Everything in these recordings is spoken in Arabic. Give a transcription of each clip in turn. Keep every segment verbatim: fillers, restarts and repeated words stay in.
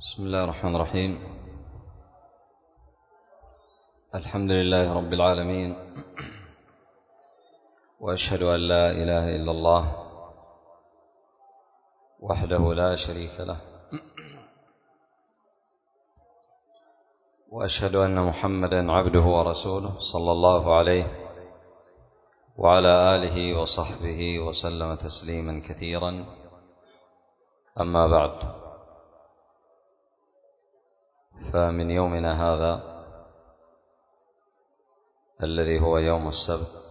بسم الله الرحمن الرحيم. الحمد لله رب العالمين، وأشهد أن لا إله إلا الله وحده لا شريك له، وأشهد أن محمدا عبده ورسوله صلى الله عليه وعلى آله وصحبه وسلم تسليما كثيرا. أما بعد، فمن يومنا هذا الذي هو يوم السبت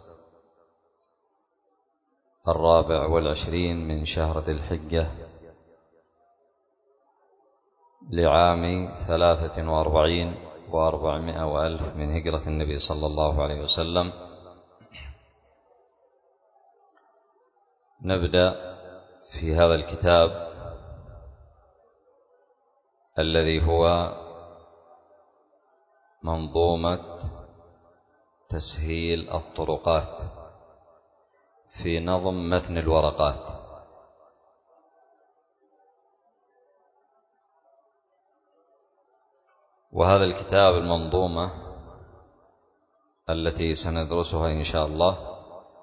الرابع والعشرين من شهر ذي الحجة لعام ثلاثة وأربعين وأربعمائة وألف من هجرة النبي صلى الله عليه وسلم، نبدأ في هذا الكتاب الذي هو منظومة تسهيل الطرقات في نظم متن الورقات. وهذا الكتاب المنظومة التي سندرسها إن شاء الله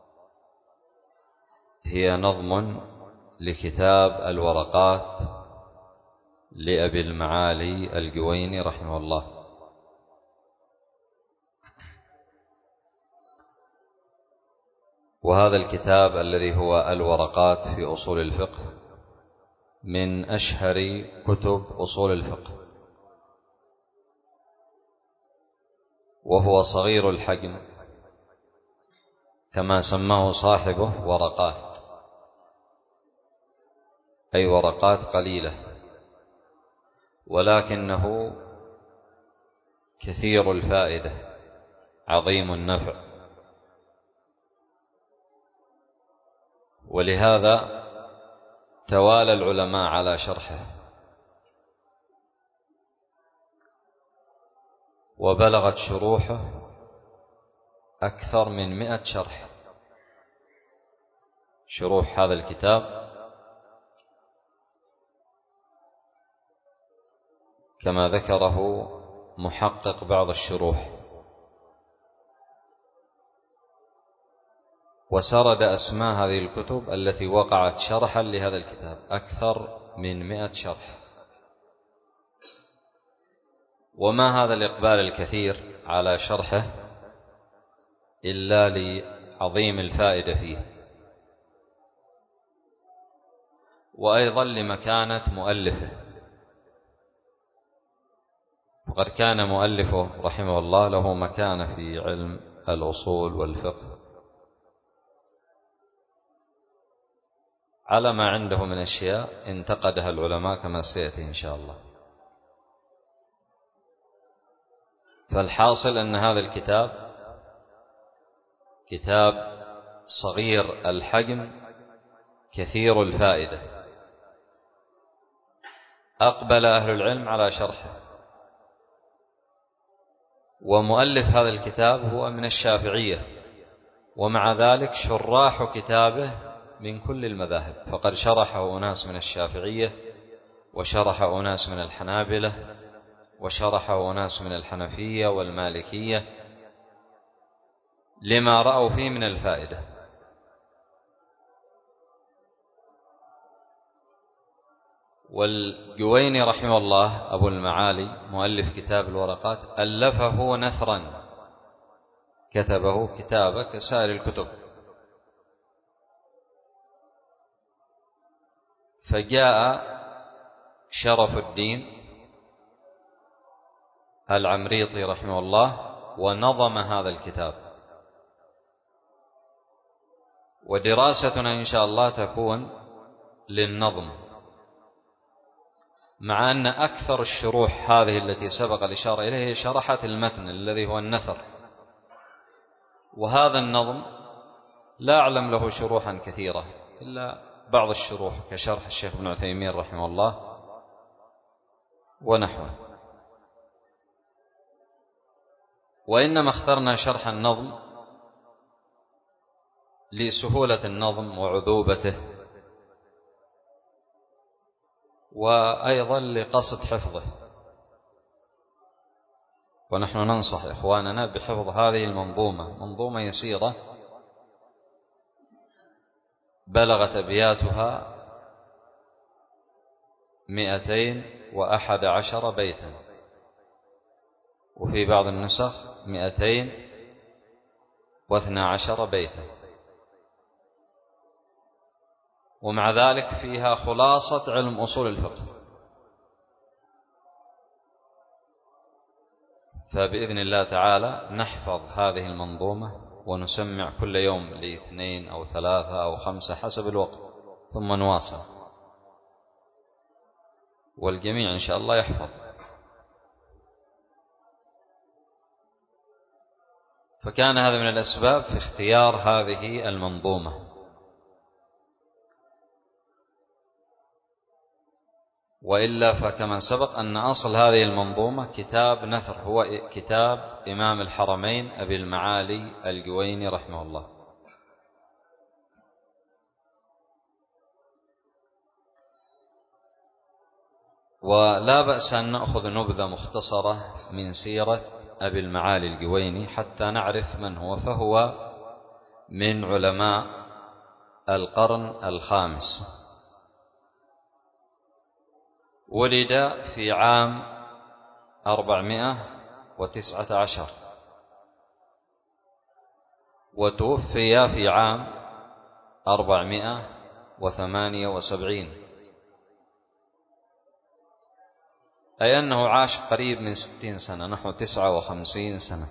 هي نظم لكتاب الورقات لأبي المعالي الجويني رحمه الله. وهذا الكتاب الذي هو الورقات في أصول الفقه من أشهر كتب أصول الفقه، وهو صغير الحجم كما سماه صاحبه ورقات، أي ورقات قليلة، ولكنه كثير الفائدة عظيم النفع. ولهذا توالى العلماء على شرحه، وبلغت شروحه أكثر من مئة شرح. شروح هذا الكتاب كما ذكره محقق بعض الشروح، وسرد أسماء هذه الكتب التي وقعت شرحا لهذا الكتاب أكثر من مئة شرح. وما هذا الإقبال الكثير على شرحه إلا لعظيم الفائدة فيه، وأيضا لمكانة مؤلفه، وقد كان مؤلفه رحمه الله له مكانة في علم الأصول والفقه على ما عنده من أشياء انتقدها العلماء كما سيأتي إن شاء الله. فالحاصل أن هذا الكتاب كتاب صغير الحجم كثير الفائدة، أقبل أهل العلم على شرحه. ومؤلف هذا الكتاب هو من الشافعية، ومع ذلك شراح كتابه من كل المذاهب، فقد شرحه أناس من الشافعية، وشرح أناس من الحنابلة، وشرح أناس من الحنفية والمالكية، لما رأوا فيه من الفائدة. والجويني رحمه الله أبو المعالي مؤلف كتاب الورقات ألفه نثرا، كتبه كتابة كسائر الكتب. فجاء شرف الدين العمريطي رحمه الله ونظم هذا الكتاب. ودراستنا إن شاء الله تكون للنظم، مع أن أكثر الشروح هذه التي سبق الإشارة إليه شرحت المتن الذي هو النثر، وهذا النظم لا أعلم له شروحا كثيرة إلا بعض الشروح كشرح الشيخ ابن عثيمين رحمه الله ونحوه. وإنما اخترنا شرح النظم لسهولة النظم وعذوبته، وأيضا لقصد حفظه. ونحن ننصح إخواننا بحفظ هذه المنظومة، منظومة يسيرة بلغت أبياتها مئتين وأحد عشر بيتا، وفي بعض النسخ مئتين واثنى عشر بيتا، ومع ذلك فيها خلاصة علم أصول الفقه. فبإذن الله تعالى نحفظ هذه المنظومة ونسمع كل يوم لاثنين أو ثلاثة أو خمسة حسب الوقت، ثم نواصل، والجميع إن شاء الله يحفظ. فكان هذا من الأسباب في اختيار هذه المنظومة. وإلا فكما سبق أن أصل هذه المنظومة كتاب نثر، هو كتاب إمام الحرمين أبي المعالي الجويني رحمه الله. ولا بأس أن نأخذ نبذة مختصرة من سيرة أبي المعالي الجويني حتى نعرف من هو. فهو من علماء القرن الخامس، ولد في عام أربعمائة وتسعة عشر، وتوفي في عام أربعمائة وثمانية وسبعين، أي أنه عاش قريب من ستين سنة، نحو تسعة وخمسين سنة.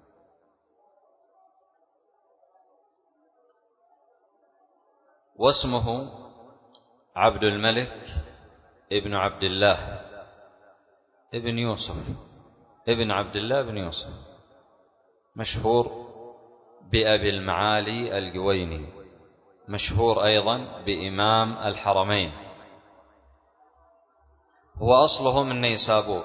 واسمه عبد الملك ابن عبد الله ابن يوسف ابن عبد الله ابن يوسف، مشهور بأبي المعالي الجويني، مشهور أيضا بإمام الحرمين. هو أصله من نيسابور،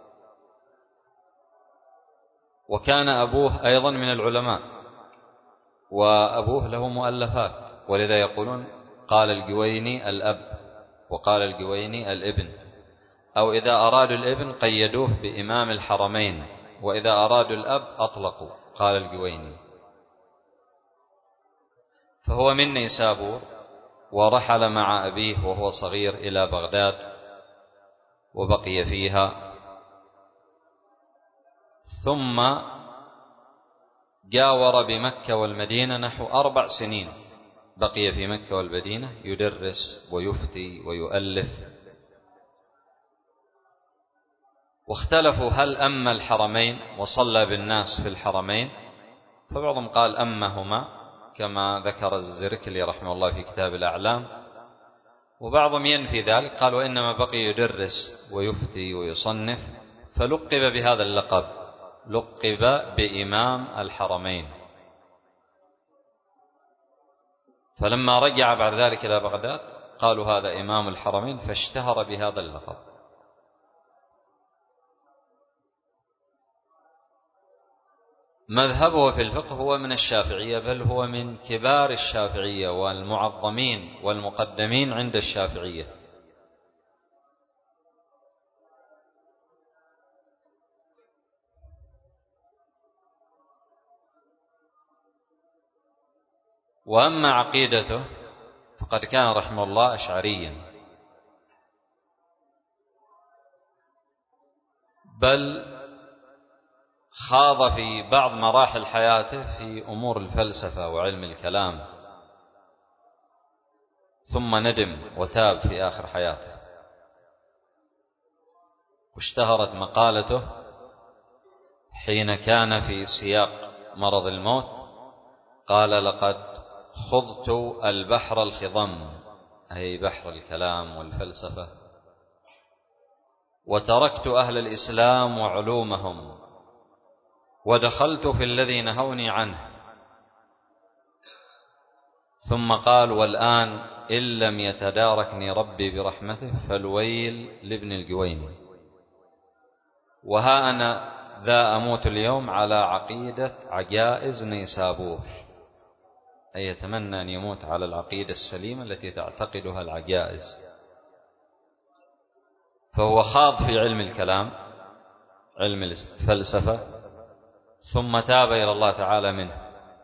وكان أبوه أيضا من العلماء، وأبوه له مؤلفات، ولذا يقولون قال الجويني الأب، وقال الجويني الابن، أو إذا أرادوا الابن قيدوه بإمام الحرمين، وإذا أرادوا الأب أطلقوا قال الجويني. فهو من نيسابور، ورحل مع أبيه وهو صغير إلى بغداد وبقي فيها، ثم جاور بمكة والمدينة نحو أربع سنين، بقي في مكة والمدينة يدرس ويفتي ويؤلف. واختلفوا هل أم الحرمين وصلى بالناس في الحرمين، فبعضهم قال أمهما كما ذكر الزركلي رحمه الله في كتاب الأعلام، وبعضهم ينفي ذلك، قال وإنما بقي يدرس ويفتي ويصنف، فلقب بهذا اللقب، لقب بإمام الحرمين. فلما رجع بعد ذلك إلى بغداد قالوا هذا إمام الحرمين، فاشتهر بهذا اللقب. مذهبه في الفقه هو من الشافعية، بل هو من كبار الشافعية والمعظمين والمقدمين عند الشافعية. وأما عقيدته فقد كان رحمه الله أشعريا، بل خاض في بعض مراحل حياته في أمور الفلسفة وعلم الكلام، ثم ندم وتاب في آخر حياته. واشتهرت مقالته حين كان في سياق مرض الموت، قال لقد خضت البحر الخضم، أي بحر الكلام والفلسفة، وتركت أهل الإسلام وعلومهم، ودخلت في الذي نهوني عنه. ثم قال والآن إن لم يتداركني ربي برحمته فالويل لابن الجويني، وها أنا ذا أموت اليوم على عقيدة عجائز نيسابور، أي يتمنى أن يموت على العقيدة السليمة التي تعتقدها العجائز. فهو خاض في علم الكلام، علم الفلسفة، ثم تاب إلى الله تعالى منه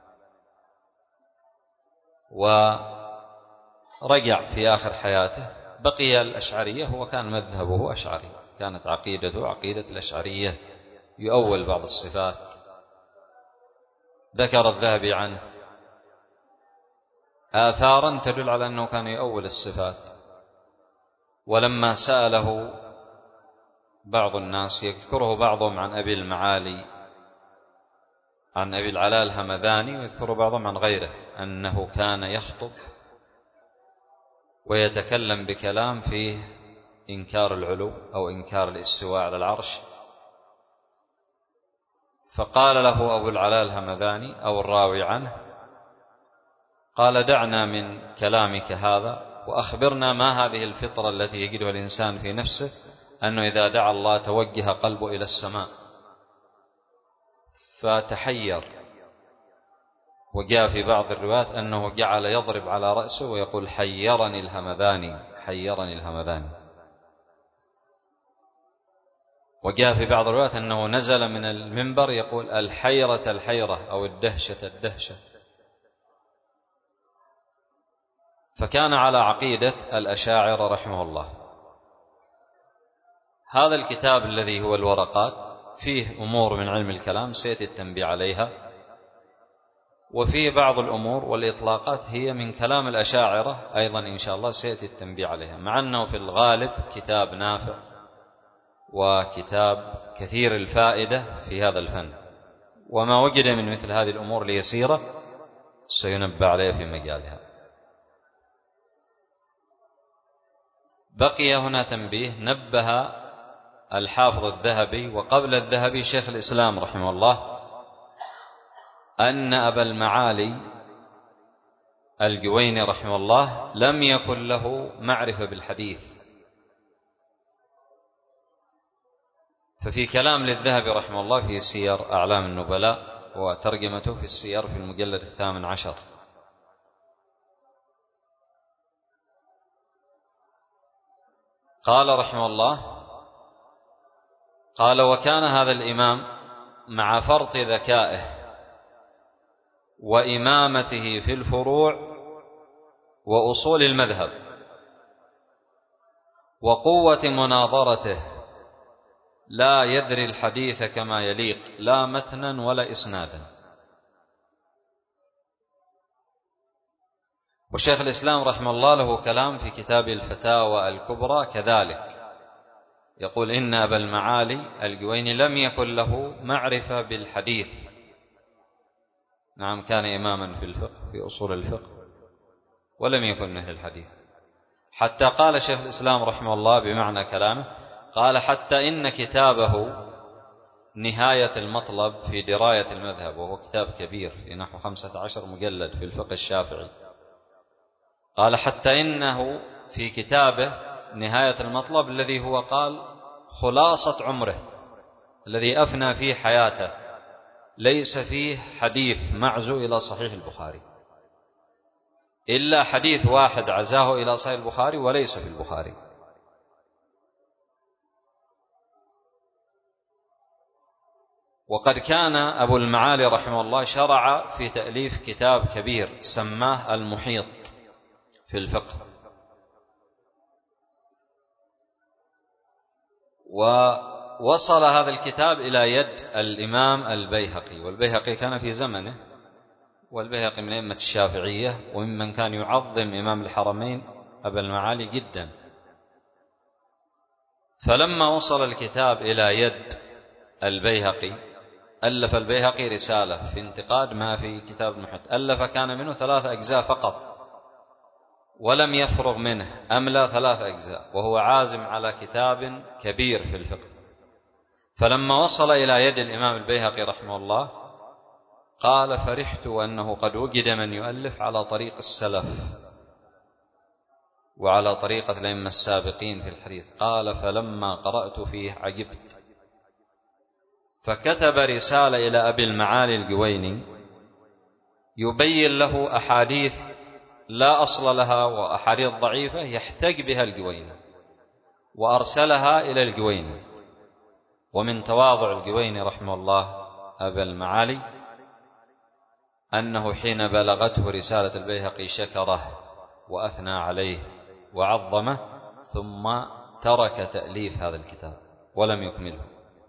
ورجع في آخر حياته. بقي الأشعرية، هو كان مذهبه أشعري، كانت عقيدته عقيدة الأشعرية، يؤول بعض الصفات. ذكر الذهبي عنه آثارا تدل على أنه كان يؤول الصفات. ولما سأله بعض الناس، يذكره بعضهم عن أبي المعالي عن أبي العلاء الهمذاني، ويذكر بعضهم عن غيره أنه كان يخطب ويتكلم بكلام فيه إنكار العلو أو إنكار الاستواء على العرش. فقال له أبو العلاء الهمذاني أو الراوي عنه، قال: دعنا من كلامك هذا وأخبرنا ما هذه الفطرة التي يجدها الإنسان في نفسه، أنه إذا دعا الله توجه قلبه إلى السماء. فتحير، وجاء في بعض الروايات أنه جعل يضرب على رأسه ويقول: حيرني الهمذاني، حيرني الهمذاني. وجاء في بعض الروايات أنه نزل من المنبر يقول: الحيرة الحيرة، أو الدهشة الدهشة. فكان على عقيدة الأشاعرة رحمه الله. هذا الكتاب الذي هو الورقات فيه أمور من علم الكلام سيأتي التنبيه عليها، وفيه بعض الأمور والإطلاقات هي من كلام الأشاعرة أيضا إن شاء الله سيأتي التنبيه عليها، مع أنه في الغالب كتاب نافع وكتاب كثير الفائدة في هذا الفن، وما وجد من مثل هذه الأمور اليسيرة سينبه عليها في مجالها. بقي هنا تنبيه نبه الحافظ الذهبي وقبل الذهبي شيخ الإسلام رحمه الله أن أبا المعالي الجويني رحمه الله لم يكن له معرفة بالحديث. ففي كلام للذهبي رحمه الله في سير أعلام النبلاء، وترجمته في السير في المجلد الثامن عشر، قال رحمه الله: قال: وكان هذا الإمام مع فرط ذكائه وإمامته في الفروع وأصول المذهب وقوة مناظرته لا يدري الحديث كما يليق، لا متنا ولا إسنادا. والشيخ الإسلام رحمه الله له كلام في كتاب الفتاوى الكبرى كذلك، يقول: إن أبا المعالي الجويني لم يكن له معرفة بالحديث. نعم، كان إماما في الفقه في أصول الفقه ولم يكن مثل الحديث. حتى قال شيخ الإسلام رحمه الله بمعنى كلامه، قال: حتى إن كتابه نهاية المطلب في دراية المذهب، وهو كتاب كبير في نحو خمسة عشر مجلد في الفقه الشافعي، قال: حتى إنه في كتابه نهاية المطلب الذي هو قال خلاصة عمره الذي أفنى فيه حياته، ليس فيه حديث معزو إلى صحيح البخاري إلا حديث واحد عزاه إلى صحيح البخاري وليس في البخاري. وقد كان أبو المعالي رحمه الله شرع في تأليف كتاب كبير سماه المحيط في الفقه، ووصل هذا الكتاب إلى يد الإمام البيهقي، والبيهقي كان في زمنه، والبيهقي من أئمة الشافعية وممن كان يعظم إمام الحرمين أبا المعالي جدا. فلما وصل الكتاب إلى يد البيهقي ألف البيهقي رسالة في انتقاد ما في كتاب المحيط، ألف كان منه ثلاثة أجزاء فقط ولم يفرغ منه، أملى ثلاثة أجزاء، وهو عازم على كتاب كبير في الفقه. فلما وصل إلى يد الإمام البيهقي رحمه الله قال: فرحت أنه قد وجد من يؤلف على طريق السلف وعلى طريقة الأئمة السابقين في الحديث. قال: فلما قرأت فيه عجبت، فكتب رسالة إلى أبي المعالي الجويني يبين له أحاديث لا أصل لها وأحاديث ضعيفة يحتج بها الجويني، وأرسلها إلى الجويني. ومن تواضع الجويني رحمه الله أبا المعالي أنه حين بلغته رسالة البيهقي شكره وأثنى عليه وعظمه، ثم ترك تأليف هذا الكتاب ولم يكمله.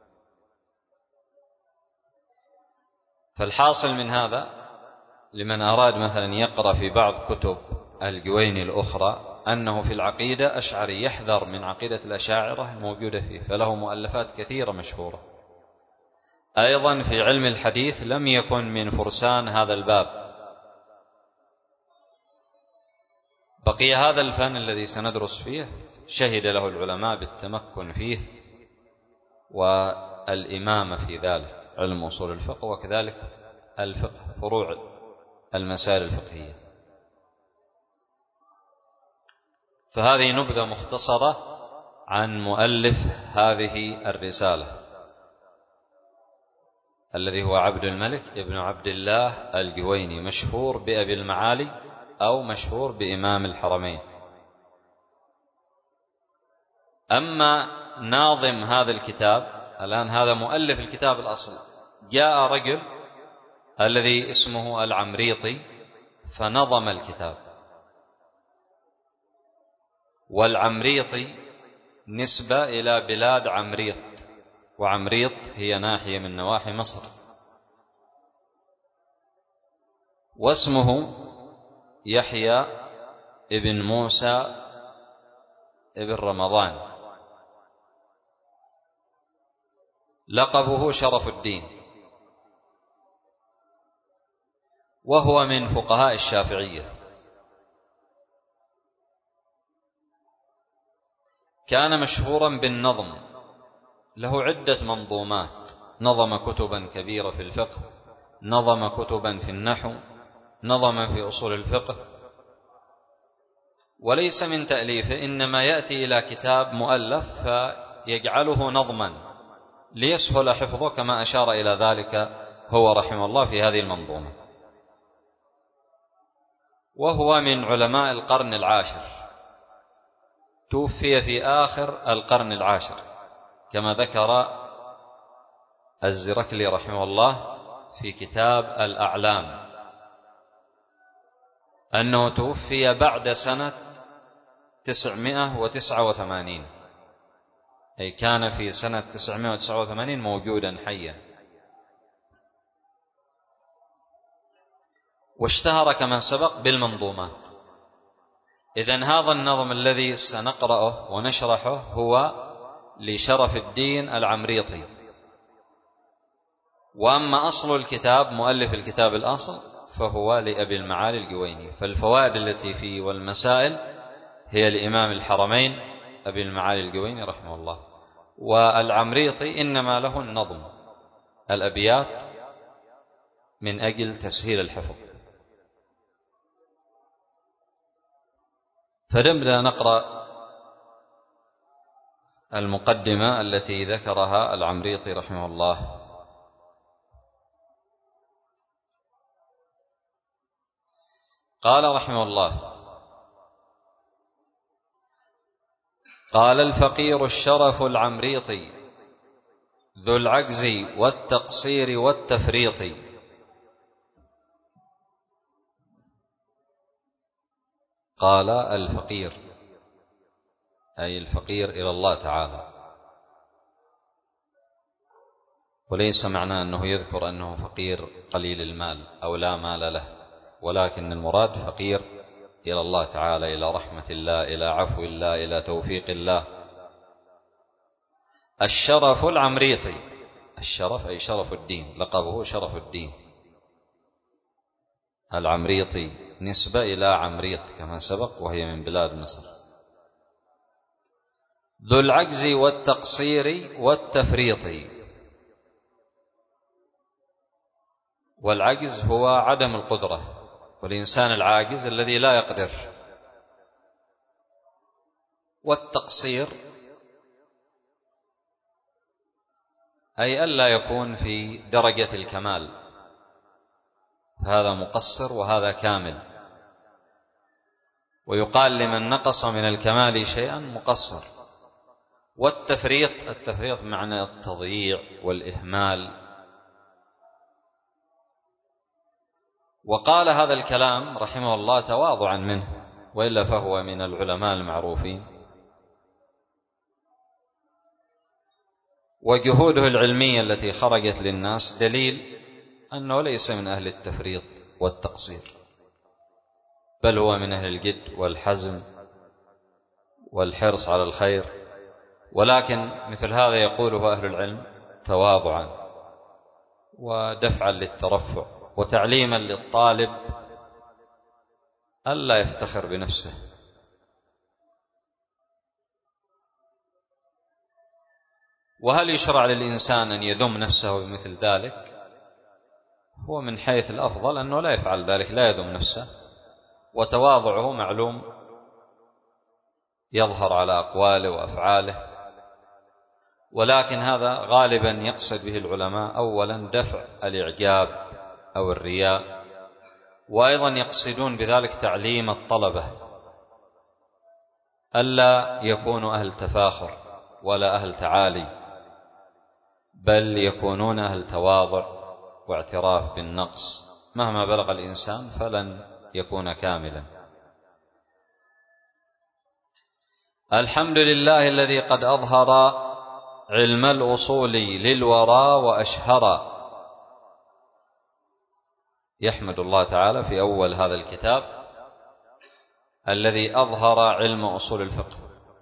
فالحاصل من هذا لمن أراد مثلا يقرأ في بعض كتب الجويني الأخرى أنه في العقيدة أشعري، يحذر من عقيدة الأشاعرة الموجودة فيه، فله مؤلفات كثيرة مشهورة. أيضا في علم الحديث لم يكن من فرسان هذا الباب. بقي هذا الفن الذي سندرس فيه شهد له العلماء بالتمكن فيه والإمامة في ذلك، علم أصول الفقه، وكذلك الفقه فروع المسائل الفقهية. فهذه نبذة مختصرة عن مؤلف هذه الرسالة الذي هو عبد الملك ابن عبد الله الجويني، مشهور بأبي المعالي أو مشهور بإمام الحرمين. أما ناظم هذا الكتاب، الآن هذا مؤلف الكتاب الأصل، جاء رجل الذي اسمه العمريطي فنظم الكتاب. والعمريطي نسبة إلى بلاد عمريط، وعمريط هي ناحية من نواحي مصر. واسمه يحيى ابن موسى ابن رمضان، لقبه شرف الدين، وهو من فقهاء الشافعية. كان مشهورا بالنظم، له عدة منظومات، نظم كتبا كبيرة في الفقه، نظم كتبا في النحو، نظم في أصول الفقه. وليس من تأليفه، إنما يأتي إلى كتاب مؤلف فيجعله نظما ليسهل حفظه، كما أشار إلى ذلك هو رحمه الله في هذه المنظومة. وهو من علماء القرن العاشر، توفي في آخر القرن العاشر، كما ذكر الزركلي رحمه الله في كتاب الأعلام أنه توفي بعد سنة تسعمائة وتسعة وثمانين، أي كان في سنة تسعمائة وتسعة وثمانين موجودا حيا. واشتهر كما سبق بالمنظومات. إذن هذا النظم الذي سنقرأه ونشرحه هو لشرف الدين العمريطي. وأما أصل الكتاب، مؤلف الكتاب الأصل، فهو لأبي المعالي الجويني. فالفوائد التي فيه والمسائل هي لإمام الحرمين أبي المعالي الجويني رحمه الله. والعمريطي إنما له النظم، الأبيات، من أجل تسهيل الحفظ. فنبدأ نقرأ المقدمة التي ذكرها العمريطي رحمه الله. قال رحمه الله: قال الفقير الشرف العمريطي ذو العجز والتقصير والتفريط، قال الفقير أي الفقير إلى الله تعالى، وليس معناه أنه يذكر أنه فقير قليل المال أو لا مال له، ولكن المراد فقير إلى الله تعالى، إلى رحمة الله، إلى عفو الله، إلى توفيق الله. الشرف العمريطي، الشرف أي شرف الدين، لقبه شرف الدين. العمريطي نسبة إلى عمريط كما سبق، وهي من بلاد مصر. ذو العجز والتقصير والتفريط. والعجز هو عدم القدرة، والإنسان العاجز الذي لا يقدر. والتقصير أي ألا يكون في درجة الكمال، هذا مقصر وهذا كامل. ويقال لمن نقص من الكمال شيئا مقصر. والتفريط، التفريط بمعنى التضييع والإهمال. وقال هذا الكلام رحمه الله تواضعا منه، وإلا فهو من العلماء المعروفين، وجهوده العلمية التي خرجت للناس دليل أنه ليس من أهل التفريط والتقصير، بل هو من أهل الجد والحزم والحرص على الخير، ولكن مثل هذا يقوله أهل العلم تواضعا ودفعا للترفع وتعليما للطالب ألا يفتخر بنفسه. وهل يشرع للإنسان أن يذم نفسه بمثل ذلك؟ هو من حيث الأفضل أنه لا يفعل ذلك، لا يذم نفسه، وتواضعه معلوم يظهر على أقواله وأفعاله، ولكن هذا غالبا يقصد به العلماء أولا دفع الإعجاب أو الرياء، وأيضا يقصدون بذلك تعليم الطلبة ألا يكونوا أهل تفاخر ولا أهل تعالي، بل يكونون أهل تواضع واعتراف بالنقص. مهما بلغ الإنسان فلن يكون كاملا. الحمد لله الذي قد أظهر علم الأصول للورى وأشهر. يحمد الله تعالى في أول هذا الكتاب الذي أظهر علم أصول الفقه،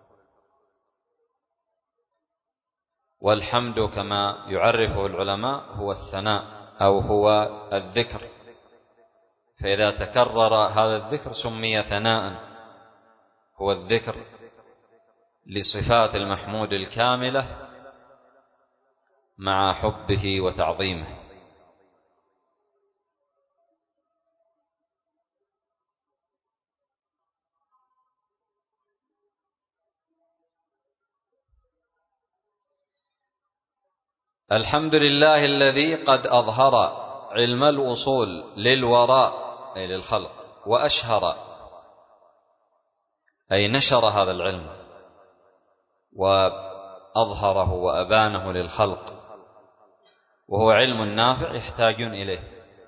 والحمد كما يعرفه العلماء هو الثناء أو هو الذكر، فإذا تكرر هذا الذكر سمي ثناء، هو الذكر لصفات المحمود الكاملة مع حبه وتعظيمه. الحمد لله الذي قد أظهر علم الأصول للوراء أي للخلق، وأشهر أي نشر هذا العلم وأظهره وأبانه للخلق، وهو علم نافع يحتاجون إليه،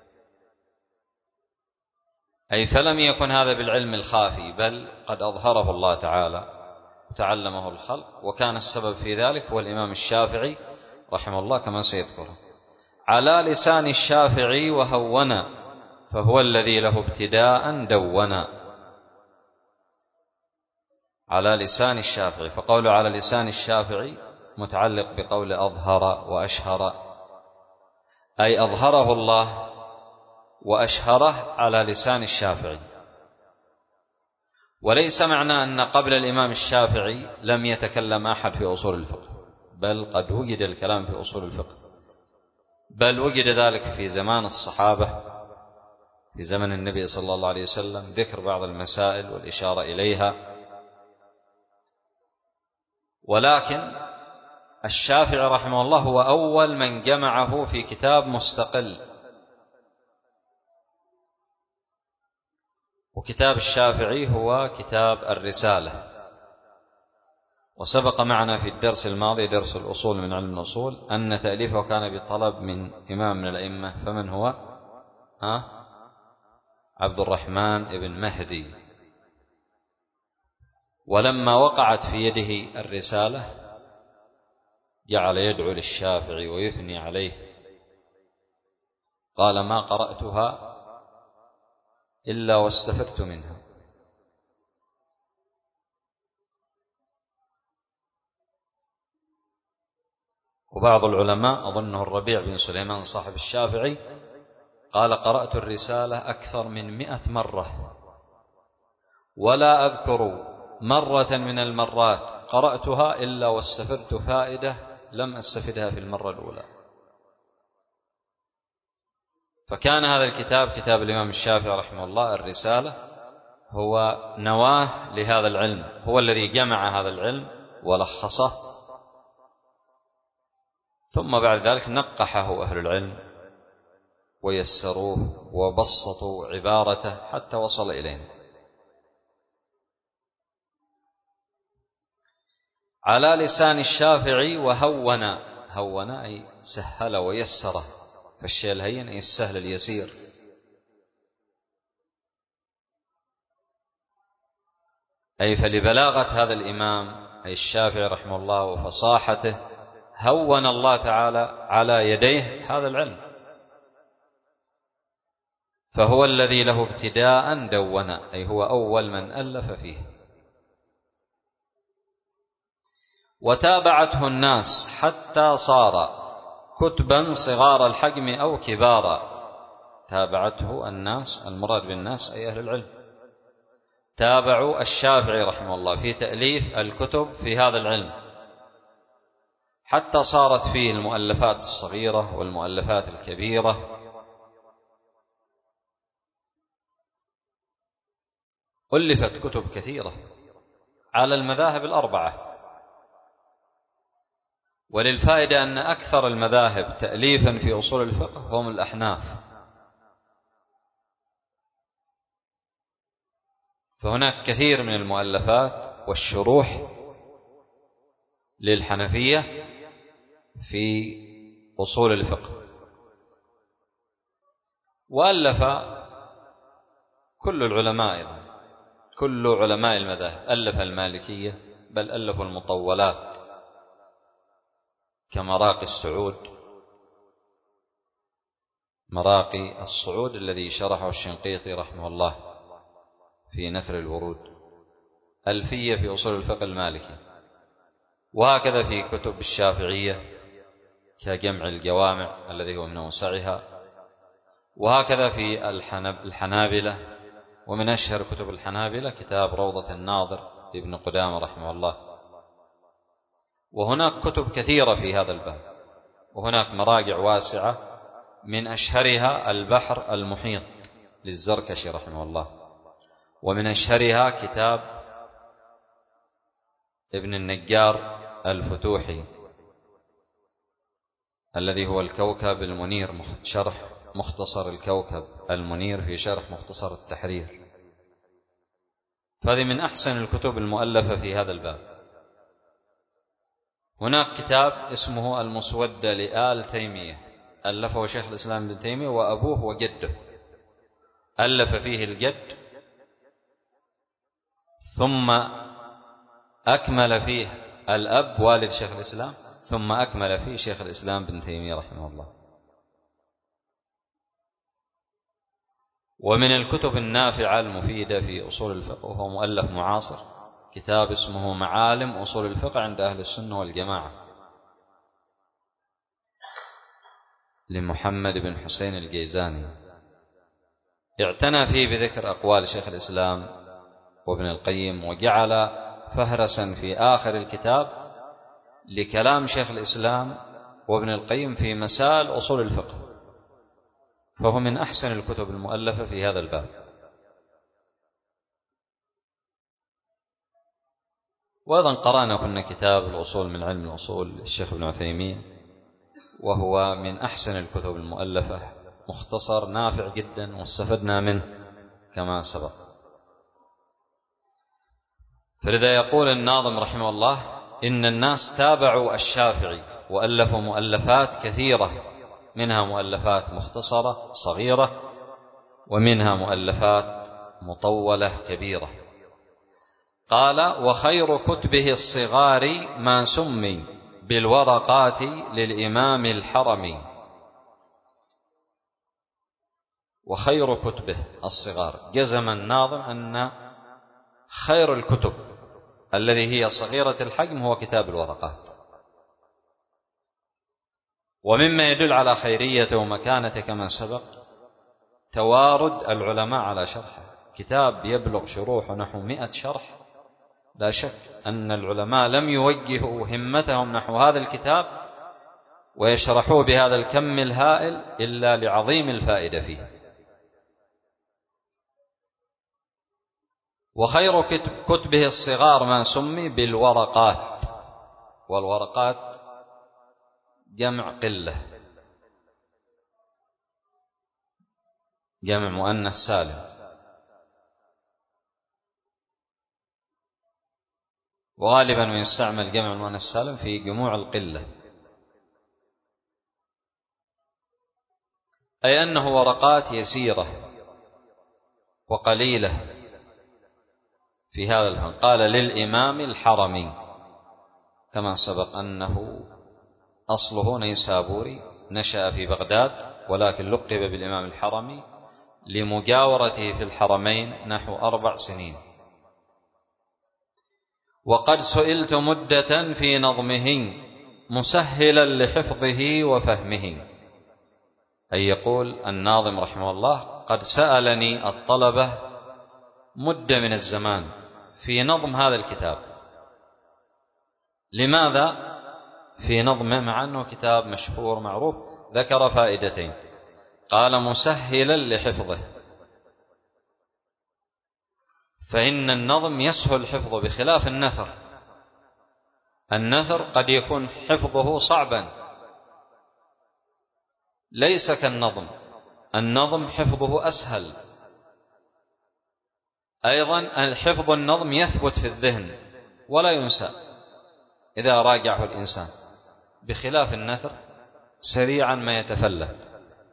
أي فلم يكن هذا بالعلم الخافي، بل قد أظهره الله تعالى وتعلمه الخلق، وكان السبب في ذلك هو الإمام الشافعي رحمه الله كما سيذكره. على لسان الشافعي وهونا، فهو الذي له ابتداء دونا. على لسان الشافعي، فقوله على لسان الشافعي متعلق بقول أظهر وأشهر، أي أظهره الله وأشهره على لسان الشافعي. وليس معنى أن قبل الإمام الشافعي لم يتكلم أحد في أصول الفقه، بل قد وجد الكلام في أصول الفقه، بل وجد ذلك في زمان الصحابة، في زمن النبي صلى الله عليه وسلم، ذكر بعض المسائل والإشارة إليها. ولكن الشافعي رحمه الله هو أول من جمعه في كتاب مستقل، وكتاب الشافعي هو كتاب الرسالة. وسبق معنا في الدرس الماضي درس الأصول من علم الأصول أن تأليفه كان بطلب من إمام من الأئمة، فمن هو؟ ها؟ عبد الرحمن بن مهدي. ولما وقعت في يده الرسالة جعل يدعو للشافعي ويثني عليه، قال ما قرأتها إلا واستفدت منها. وبعض العلماء أظنه الربيع بن سليمان صاحب الشافعي قال قرأت الرسالة أكثر من مئة مرة، ولا أذكر مرة من المرات قرأتها إلا واستفدت فائدة لم أستفدها في المرة الأولى. فكان هذا الكتاب كتاب الإمام الشافعي رحمه الله الرسالة هو نواة لهذا العلم، هو الذي جمع هذا العلم ولخصه، ثم بعد ذلك نقحه أهل العلم ويسروه وبسطوا عبارته حتى وصل إلينا. على لسان الشافعي. وهون، هون أي سهل ويسر، فالشيء الهين أي السهل اليسير. أي فلبلاغة هذا الإمام أي الشافعي رحمه الله وفصاحته هون الله تعالى على يديه هذا العلم، فهو الذي له ابتداء دون، أي هو أول من ألف فيه. وتابعته الناس حتى صار كتبا صغار الحجم أو كبارا. تابعته الناس، المراد بالناس أي أهل العلم، تابعوا الشافعي رحمه الله في تأليف الكتب في هذا العلم، حتى صارت فيه المؤلفات الصغيرة والمؤلفات الكبيرة. ألفت كتب كثيرة على المذاهب الأربعة. وللفائدة أن أكثر المذاهب تأليفا في أصول الفقه هم الأحناف، فهناك كثير من المؤلفات والشروح للحنفية في أصول الفقه. وألف كل العلماء أيضا، كل علماء المذاهب، ألف المالكية، بل ألفوا المطولات كمراقي السعود، مراقي الصعود الذي شرحه الشنقيطي رحمه الله في نثر الورود، ألفية في أصول الفقه المالكي. وهكذا في كتب الشافعية كجمع الجوامع الذي هو من أوسعها، وهكذا في الحنابلة. ومن أشهر كتب الحنابلة كتاب روضة الناظر لابن قدامة رحمه الله. وهناك كتب كثيرة في هذا الباب، وهناك مراجع واسعة، من أشهرها البحر المحيط للزركشي رحمه الله، ومن أشهرها كتاب ابن النجار الفتوحي الذي هو الكوكب المنير، شرح مختصر الكوكب المنير في شرح مختصر التحرير. فهذه من أحسن الكتب المؤلفة في هذا الباب. هناك كتاب اسمه المسودة لآل تيمية، ألفه شيخ الإسلام ابن تيمية وأبوه وجده، ألف فيه الجد ثم أكمل فيه الأب والد شيخ الإسلام، ثم أكمل فيه شيخ الإسلام ابن تيمية رحمه الله. ومن الكتب النافعة المفيدة في أصول الفقه وهو مؤلف معاصر، كتاب اسمه معالم أصول الفقه عند أهل السنة والجماعة لمحمد بن حسين الجيزاني، اعتنى فيه بذكر أقوال شيخ الإسلام وابن القيم، وجعل فهرسا في آخر الكتاب لكلام شيخ الإسلام وابن القيم في مسائل أصول الفقه، فهو من أحسن الكتب المؤلفة في هذا الباب. وأيضا قرأنا كنا كتاب الأصول من علم الأصول للشيخ ابن عثيمين، وهو من أحسن الكتب المؤلفة، مختصر نافع جدا واستفدنا منه كما سبق. فلذا يقول الناظم رحمه الله: إن الناس تابعوا الشافعي وألفوا مؤلفات كثيرة، منها مؤلفات مختصرة صغيرة، ومنها مؤلفات مطولة كبيرة. قال: وخير كتبه الصغار ما سمي بالورقات للإمام الحرمي. وخير كتبه الصغار، جزم الناظم أن خير الكتب الذي هي صغيرة الحجم هو كتاب الورقات. ومما يدل على خيريته ومكانته كما سبق توارد العلماء على شرحه، كتاب يبلغ شروح نحو مئة شرح، لا شك أن العلماء لم يوجهوا همتهم نحو هذا الكتاب ويشرحوه بهذا الكم الهائل إلا لعظيم الفائدة فيه. وخير كتبه الصغار ما سمي بالورقات، والورقات جمع قلة، جمع مؤنث سالم. وغالبا ما يستعمل جمع المؤنث السالم في جموع القلة، أي أنه ورقات يسيرة وقليلة في هذا الفن. قال للإمام الحرمي، كما سبق أنه أصله نيسابوري، نشأ في بغداد ولكن لقب بالإمام الحرمي لمجاورته في الحرمين نحو أربع سنين. وقد سئلت مدة في نظمه مسهلا لحفظه وفهمه، أي يقول الناظم رحمه الله قد سألني الطلبة مدة من الزمان في نظم هذا الكتاب. لماذا في نظمه مع أنه كتاب مشهور معروف؟ ذكر فائدتين. قال مسهلا لحفظه، فإن النظم يسهل حفظه بخلاف النثر. النثر قد يكون حفظه صعبا، ليس كالنظم. النظم حفظه أسهل. أيضا حفظ النظم يثبت في الذهن ولا ينسى إذا راجعه الإنسان، بخلاف النثر سريعا ما يتفلت.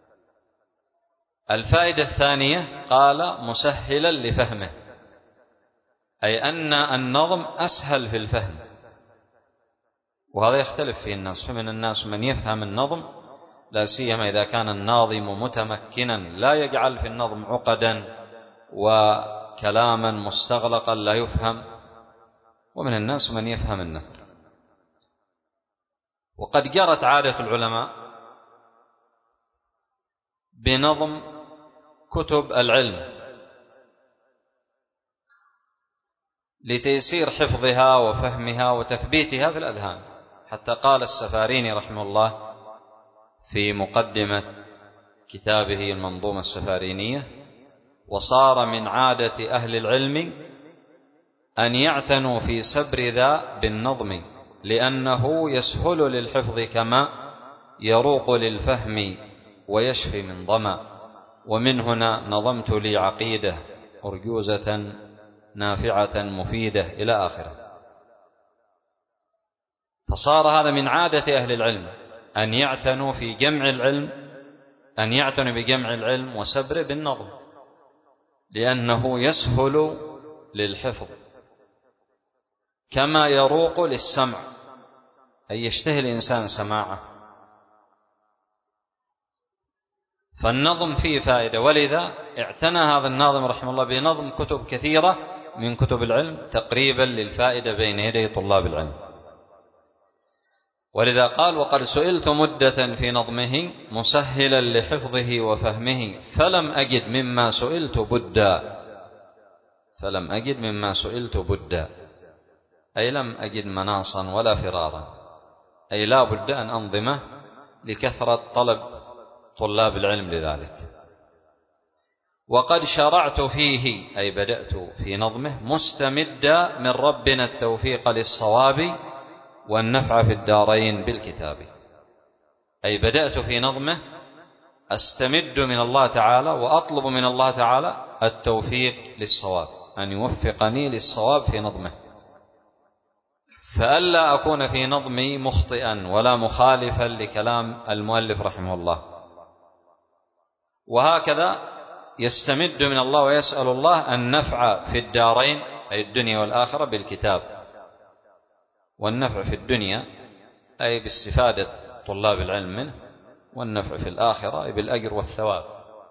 الفائدة الثانية قال مسهلا لفهمه، أي أن النظم أسهل في الفهم، وهذا يختلف في الناس. فمن الناس من يفهم النظم، لا سيما إذا كان الناظم متمكنا لا يجعل في النظم عقدا وكلاما مستغلقا لا يفهم، ومن الناس من يفهم النثر. وقد جرت عادة العلماء بنظم كتب العلم لتيسير حفظها وفهمها وتثبيتها في الأذهان. حتى قال السفاريني رحمه الله في مقدمة كتابه المنظومة السفارينية: وصار من عادة أهل العلم أن يعتنوا في سبر ذا بالنظم، لأنه يسهل للحفظ كما يروق للفهم ويشفي من ظما، ومن هنا نظمت لي عقيدة أرجوزة نافعة مفيدة إلى آخره. فصار هذا من عادة أهل العلم أن يعتنوا في جمع العلم، أن يعتنوا بجمع العلم وسبره بالنظم، لأنه يسهل للحفظ كما يروق للسمع، أي يشتهي الإنسان سماعه. فالنظم فيه فائدة، ولذا اعتنى هذا الناظم رحمه الله بنظم كتب كثيرة من كتب العلم تقريبا للفائدة بين يدي طلاب العلم. ولذا قال: وقد سئلت مدة في نظمه مسهلا لحفظه وفهمه، فلم أجد مما سئلت بدا. فلم أجد مما سئلت بدا، أي لم أجد مناصا ولا فرارا، أي لا بد أن أنظمه لكثرة طلب طلاب العلم لذلك. وقد شرعت فيه، أي بدأت في نظمه، مستمدا من ربنا التوفيق للصواب والنفع في الدارين بالكتاب، أي بدأت في نظمه أستمد من الله تعالى وأطلب من الله تعالى التوفيق للصواب، أن يوفقني للصواب في نظمه، فألا أكون في نظمي مخطئا ولا مخالفا لكلام المؤلف رحمه الله. وهكذا يستمد من الله ويسأل الله النفع في الدارين، أي الدنيا والآخرة، بالكتاب. والنفع في الدنيا أي باستفادة طلاب العلم منه، والنفع في الآخرة أي بالأجر والثواب.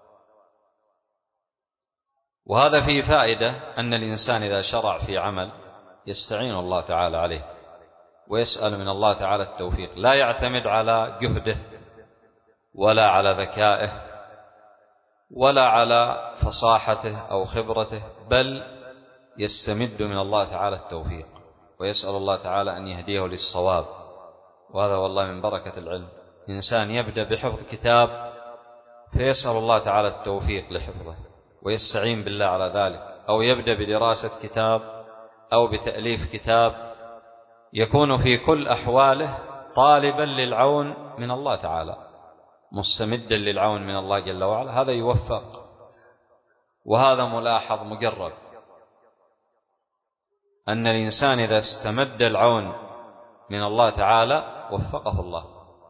وهذا فيه فائدة أن الإنسان إذا شرع في عمل يستعين الله تعالى عليه ويسأل من الله تعالى التوفيق، لا يعتمد على جهده ولا على ذكائه ولا على فصاحته أو خبرته، بل يستمد من الله تعالى التوفيق ويسأل الله تعالى أن يهديه للصواب. وهذا والله من بركة العلم. إنسان يبدأ بحفظ كتاب فيسأل الله تعالى التوفيق لحفظه ويستعين بالله على ذلك، أو يبدأ بدراسة كتاب أو بتأليف كتاب، يكون في كل أحواله طالبا للعون من الله تعالى، مستمدا للعون من الله جل وعلا. هذا يوفق. وهذا ملاحظ مجرب، أن الإنسان إذا استمد العون من الله تعالى وفقه الله.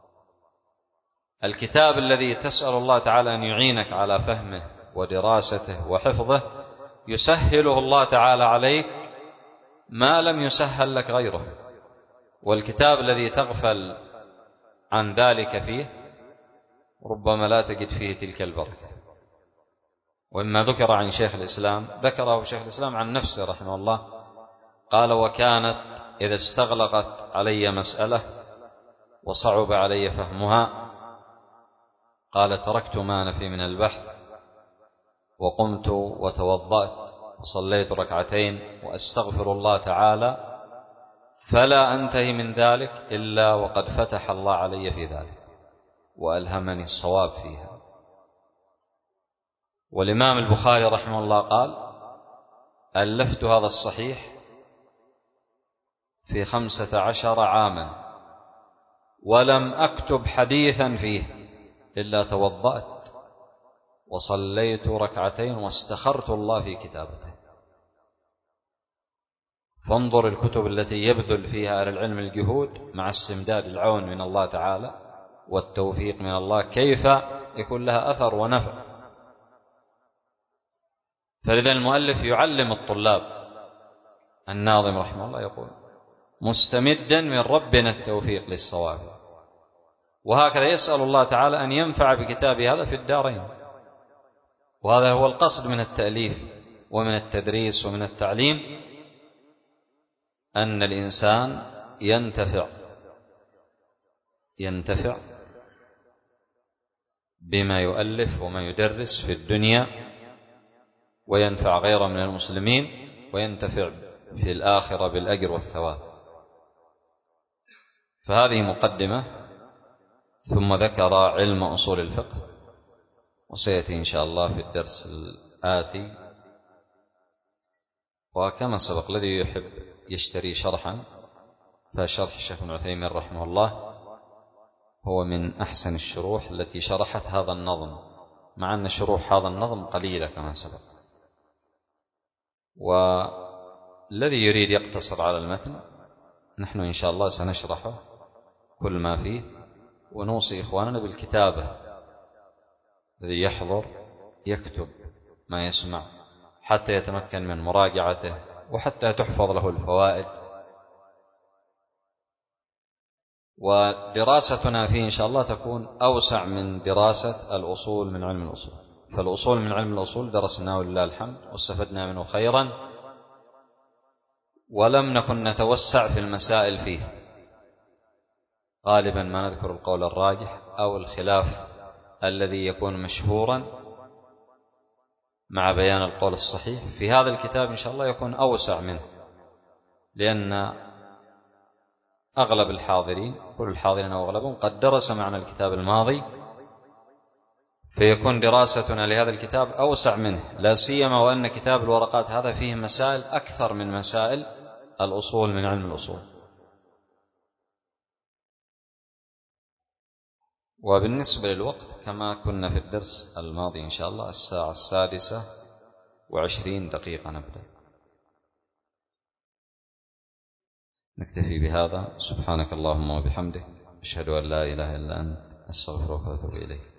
الكتاب الذي تسأل الله تعالى أن يعينك على فهمه ودراسته وحفظه يسهله الله تعالى عليك ما لم يسهل لك غيره، والكتاب الذي تغفل عن ذلك فيه ربما لا تجد فيه تلك البركة. وإما ذكر عن شيخ الإسلام ذكره شيخ الإسلام عن نفسه رحمه الله، قال: وكانت إذا استغلقت علي مسألة وصعب علي فهمها قال: تركت ما أنا فيه من البحث وقمت وتوضأت وصليت ركعتين وأستغفر الله تعالى فلا أنتهي من ذلك إلا وقد فتح الله علي في ذلك وألهمني الصواب فيها. والإمام البخاري رحمه الله قال: ألفت هذا الصحيح في خمسة عشر عاما ولم أكتب حديثا فيه إلا توضأت وصليت ركعتين واستخرت الله في كتابته. فانظر الكتب التي يبذل فيها أهل العلم الجهود مع استمداد العون من الله تعالى والتوفيق من الله كيف يكون لها أثر ونفع. فلذا المؤلف يعلم الطلاب. الناظم رحمه الله يقول: مستمدا من ربنا التوفيق للصواب. وهكذا يسأل الله تعالى أن ينفع بكتابه هذا في الدارين. وهذا هو القصد من التأليف ومن التدريس ومن التعليم، أن الإنسان ينتفع ينتفع بما يؤلف وما يدرس في الدنيا، وينفع غيره من المسلمين، وينتفع في الآخرة بالأجر والثواب. فهذه مقدمة، ثم ذكر علم أصول الفقه، وسيأتي إن شاء الله في الدرس الآتي. وكما سبق الذي يحب يشتري شرحا فشرح الشيخ ابن عثيمين رحمه الله هو من أحسن الشروح التي شرحت هذا النظم، مع أن شروح هذا النظم قليلة كما سبق. والذي يريد يقتصر على المتن نحن إن شاء الله سنشرحه كل ما فيه، ونوصي إخواننا بالكتابة، الذي يحضر يكتب ما يسمع حتى يتمكن من مراجعته وحتى تحفظ له الفوائد. ودراستنا فيه إن شاء الله تكون أوسع من دراسة الأصول من علم الأصول. فالأصول من علم الأصول درسناه ولله الحمد واستفدنا منه خيرا، ولم نكن نتوسع في المسائل فيه. غالبا ما نذكر القول الراجح أو الخلاف الذي يكون مشهورا مع بيان القول الصحيح. في هذا الكتاب إن شاء الله يكون أوسع منه، لأن أغلب الحاضرين كل الحاضرين أو أغلبهم قد درس معنا الكتاب الماضي، فيكون دراستنا لهذا الكتاب أوسع منه، لا سيما وأن كتاب الورقات هذا فيه مسائل أكثر من مسائل الأصول من علم الأصول. وبالنسبة للوقت كما كنا في الدرس الماضي إن شاء الله الساعة السادسة وعشرين دقيقة نبدأ. نكتفي بهذا. سبحانك اللهم وبحمدك، أشهد أن لا إله إلا أنت، أستغفرك وأتوب إليك.